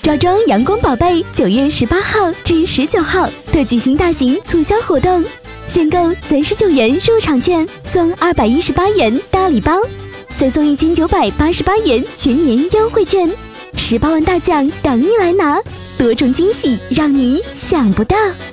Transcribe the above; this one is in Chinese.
赵庄阳光宝贝9月18号至19号特举行大型促销活动，选购39元入场券送218元大礼包，再送1988元全年优惠券，18万大奖等你来拿，多重惊喜让你想不到。